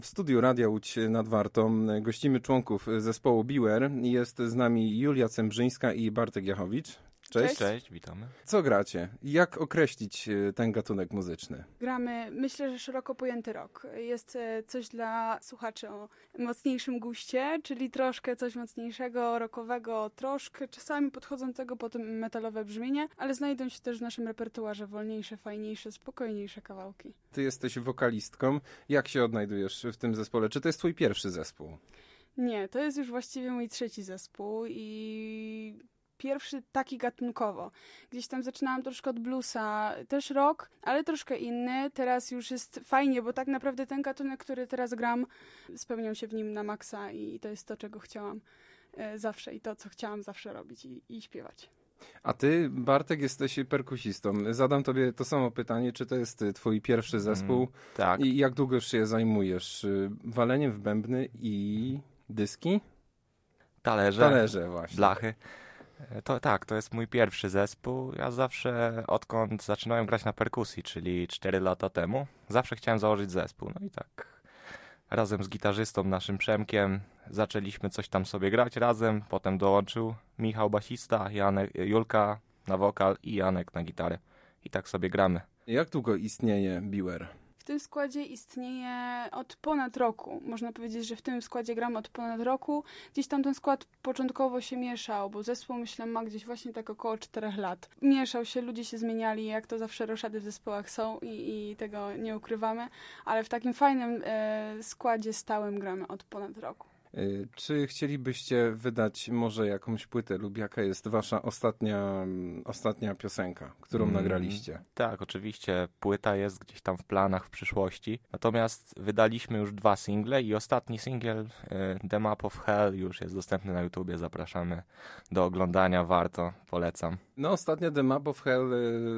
W studiu Radia Łódź nad Wartą gościmy członków zespołu Biwer. Jest z nami Julia Cembrzyńska i Bartek Jachowicz. Cześć. Cześć, witamy. Co gracie? Jak określić ten gatunek muzyczny? Gramy, myślę, że szeroko pojęty rock. Jest coś dla słuchaczy o mocniejszym guście, czyli troszkę coś mocniejszego, rockowego, troszkę czasami podchodzącego pod metalowe brzmienie, ale znajdą się też w naszym repertuarze wolniejsze, fajniejsze, spokojniejsze kawałki. Ty jesteś wokalistką. Jak się odnajdujesz w tym zespole? Czy to jest twój pierwszy zespół? Nie, to jest już właściwie mój trzeci zespół i pierwszy taki gatunkowo. Gdzieś tam zaczynałam troszkę od bluesa, też rock, ale troszkę inny. Teraz już jest fajnie, bo tak naprawdę ten gatunek, który teraz gram, spełniam się w nim na maksa i to jest to, czego chciałam zawsze i to, co chciałam zawsze robić i śpiewać. A ty, Bartek, jesteś perkusistą. Zadam tobie to samo pytanie, czy to jest twój pierwszy zespół? Tak. I jak długo już się zajmujesz waleniem w bębny i dyski? Talerze właśnie. Blachy. To jest mój pierwszy zespół. Ja zawsze, odkąd zaczynałem grać na perkusji, czyli 4 lata temu, zawsze chciałem założyć zespół. No i tak razem z gitarzystą naszym Przemkiem zaczęliśmy coś tam sobie grać razem. Potem dołączył Michał basista, Julka na wokal i Janek na gitarę. I tak sobie gramy. Jak długo istnieje Biwer? W tym składzie istnieje od ponad roku. Można powiedzieć, że w tym składzie gramy od ponad roku. Gdzieś tam ten skład początkowo się mieszał, bo zespół, myślę, ma gdzieś właśnie tak około 4 lat. Mieszał się, ludzie się zmieniali, jak to zawsze roszady w zespołach są i tego nie ukrywamy, ale w takim fajnym składzie stałym gramy od ponad roku. Czy chcielibyście wydać może jakąś płytę lub jaka jest wasza ostatnia piosenka, którą nagraliście? Tak, oczywiście płyta jest gdzieś tam w planach w przyszłości. Natomiast wydaliśmy już 2 single i ostatni singiel, The Map of Hell, już jest dostępny na YouTubie. Zapraszamy do oglądania, warto, polecam. No ostatnio The Map of Hell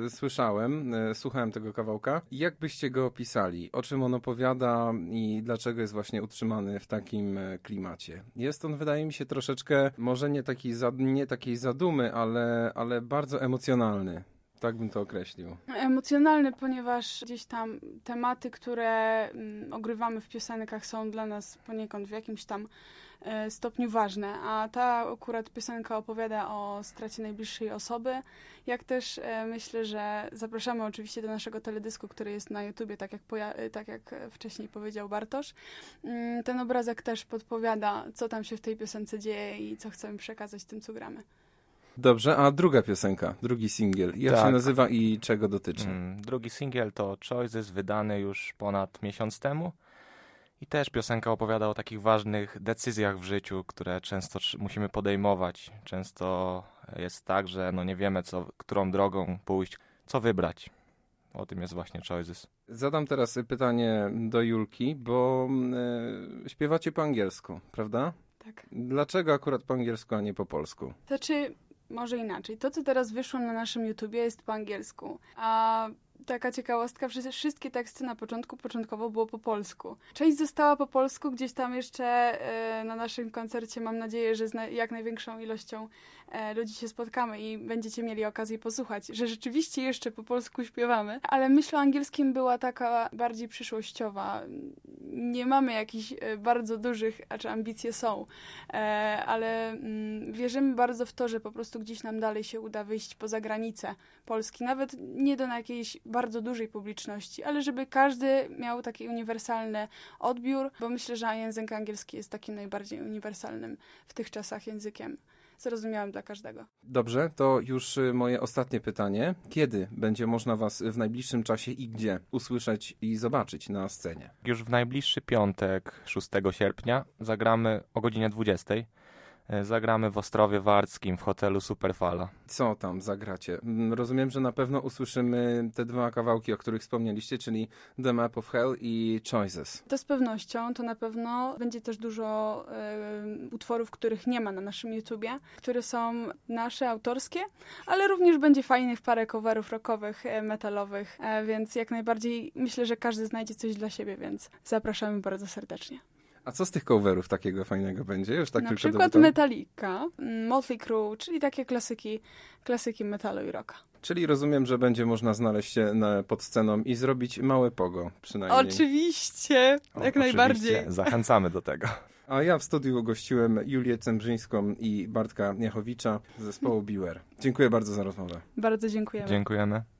słuchałem tego kawałka. Jak byście go opisali? O czym on opowiada i dlaczego jest właśnie utrzymany w takim klimacie? Jest on, wydaje mi się, troszeczkę, może nie takiej zadumy, ale bardzo emocjonalny. Tak bym to określił. Emocjonalny, ponieważ gdzieś tam tematy, które ogrywamy w piosenkach, są dla nas poniekąd w jakimś tam stopniu ważne, a ta akurat piosenka opowiada o stracie najbliższej osoby, jak też myślę, że zapraszamy oczywiście do naszego teledysku, który jest na YouTubie, tak jak wcześniej powiedział Bartosz. Ten obrazek też podpowiada, co tam się w tej piosence dzieje i co chcemy przekazać tym, co gramy. Dobrze, a druga piosenka, drugi singiel, jak się nazywa i czego dotyczy? Drugi singiel to Choices, wydany już ponad miesiąc temu. I też piosenka opowiada o takich ważnych decyzjach w życiu, które często musimy podejmować. Często jest tak, że nie wiemy, którą drogą pójść, co wybrać. O tym jest właśnie Choices. Zadam teraz pytanie do Julki, bo śpiewacie po angielsku, prawda? Tak. Dlaczego akurat po angielsku, a nie po polsku? Znaczy, może inaczej. To, co teraz wyszło na naszym YouTubie, jest po angielsku, a taka ciekawostka, wszystkie teksty na początkowo było po polsku. Część została po polsku, gdzieś tam jeszcze na naszym koncercie mam nadzieję, że z jak największą ilością ludzi się spotkamy i będziecie mieli okazję posłuchać, że rzeczywiście jeszcze po polsku śpiewamy, ale myśl o angielskim była taka bardziej przyszłościowa. Nie mamy jakichś bardzo dużych, ambicje są, ale wierzymy bardzo w to, że po prostu gdzieś nam dalej się uda wyjść poza granicę Polski, nawet nie do jakiejś bardzo dużej publiczności, ale żeby każdy miał taki uniwersalny odbiór, bo myślę, że język angielski jest takim najbardziej uniwersalnym w tych czasach językiem zrozumiałym dla każdego. Dobrze, to już moje ostatnie pytanie. Kiedy będzie można was w najbliższym czasie i gdzie usłyszeć i zobaczyć na scenie? Już w najbliższy piątek, 6 sierpnia, zagramy o godzinie 20. Zagramy w Ostrowie Warckim w hotelu Superfala. Co tam zagracie? Rozumiem, że na pewno usłyszymy te 2 kawałki, o których wspomnieliście, czyli The Map of Hell i Choices. To z pewnością, to na pewno będzie też dużo utworów, których nie ma na naszym YouTubie, które są nasze, autorskie, ale również będzie fajnych parę coverów rockowych, metalowych, więc jak najbardziej myślę, że każdy znajdzie coś dla siebie, więc zapraszamy bardzo serdecznie. A co z tych coverów takiego fajnego będzie? Już tak Na tylko przykład Metallica, Motley Crue, czyli takie klasyki metalu i rocka. Czyli rozumiem, że będzie można znaleźć się pod sceną i zrobić małe pogo przynajmniej. Oczywiście, jak najbardziej. Zachęcamy do tego. A ja w studiu gościłem Julię Cembrzyńską i Bartka Niachowicza z zespołu Beware. Dziękuję bardzo za rozmowę. Bardzo dziękujemy. Dziękujemy.